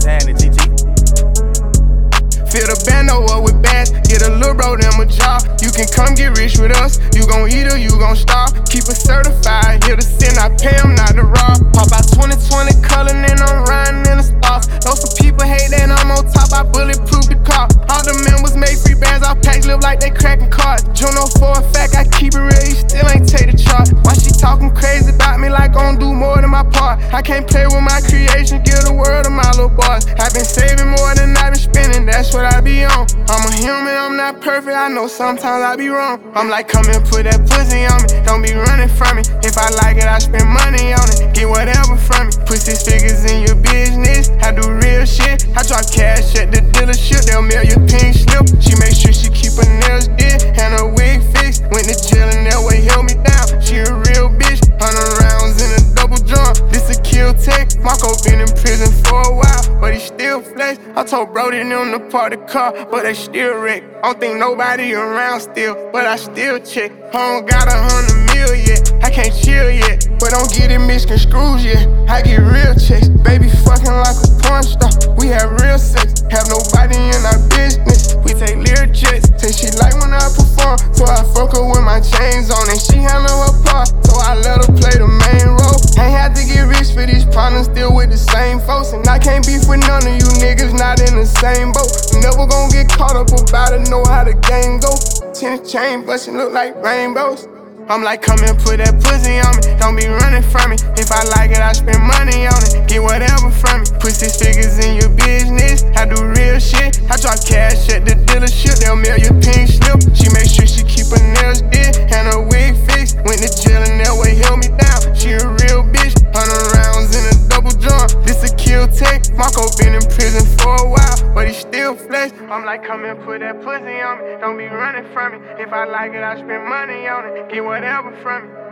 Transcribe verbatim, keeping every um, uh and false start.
What's happening, T T? Fill the bando up with bags, get a little bro them a job. You can come get rich with us, you gon' eat or you gon' starve. Keep it certified, here to sin, I pay them not to rob. Pop out twenty twenty color and I'm riding in the stars. Know some people hate that I'm on top, I bulletproof the car. All the members make free bands, all packs live like they cracking cards. Juno for a fact, I keep it real, you still ain't take the charge. Why she talking crazy about me like gon' do more than my part? I can't play with my creation, give the world to my little boys. I've been saving more than I've been spending, that's what I be on. I'm a human, I'm not perfect, I know sometimes I be wrong. I'm like, come and put that pussy on me, don't be running from me. If I like it, I spend money on it, get whatever from me. Put six figures in your business, I do real shit. I drop cash at the dealership, they'll mail you pink slip. She make sure she keep her nails did and her wig fixed. Went to jail and that way held me down. She a real bitch, hundred rounds in a double drum. This a kill tech, Marco been in prison for a while, but he still flex. I told Brody them to park the car, but they still wreck. I don't think nobody around still, but I still check. I don't got a hundred mil yet, I can't chill yet, but don't get it misconstrued yet. I get real checks, baby fucking like a porn star. We have real sex, have nobody in our business. We take lyric checks, say she like when I perform, so I fuck her with my chains on, and she handle her part, so I let her play the main role. Ain't had to get rich for these partners, still with the same folks, and I can't beef with none of you niggas not in the same boat. Never gon' get caught up about it, know how the game go. Tennis chain bustin' look like rainbows. I'm like, come and put that pussy on me, don't be running from me. If I like it, I spend money on it, get whatever from me. Put six figures in your business, I do real shit. I drop cash at the dealership, they'll mail you pink slip. She make sure she keep her nails did and her wig fixed. Went to jail and that way held me down. She a real bitch, hundred rounds in a double drum. This a kill tech, Marco been in prison for a while, but he still flex. I'm like, come and put that pussy on me, don't be running from me. If I like it, I spend money on it, get whatever from me.